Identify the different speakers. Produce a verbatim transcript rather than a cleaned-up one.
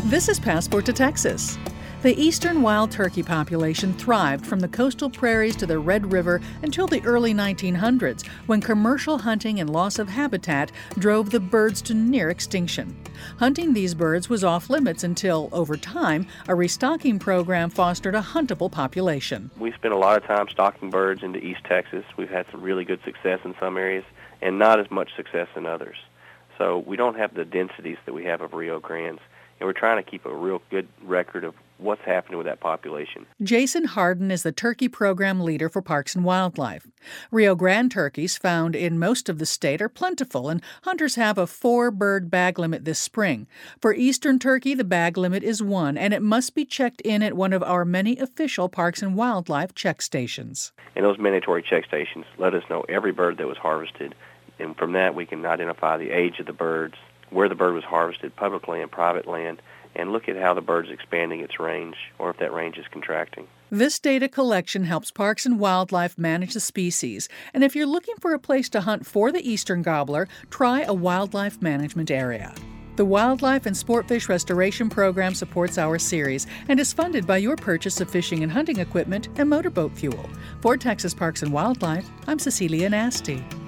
Speaker 1: This is Passport to Texas. The eastern wild turkey population thrived from the coastal prairies to the Red River until the early nineteen hundreds, when commercial hunting and loss of habitat drove the birds to near extinction. Hunting these birds was off limits until, over time, a restocking program fostered a huntable population.
Speaker 2: We spent a lot of time stocking birds into East Texas. We've had some really good success in some areas and not as much success in others. So we don't have the densities that we have of Rio Grandes, and we're trying to keep a real good record of what's happening with that population.
Speaker 1: Jason Harden is the turkey program leader for Parks and Wildlife. Rio Grande turkeys found in most of the state are plentiful, and hunters have a four-bird bag limit this spring. For eastern turkey, the bag limit is one, and it must be checked in at one of our many official Parks and Wildlife check stations.
Speaker 2: And those mandatory check stations let us know every bird that was harvested, and from that we can identify the age of the birds, where the bird was harvested, public land, private land, and look at how the bird's expanding its range or if that range is contracting.
Speaker 1: This data collection helps Parks and Wildlife manage the species, and if you're looking for a place to hunt for the eastern gobbler, try a wildlife management area. The Wildlife and Sportfish Restoration Program supports our series and is funded by your purchase of fishing and hunting equipment and motorboat fuel. For Texas Parks and Wildlife, I'm Cecilia Nasty.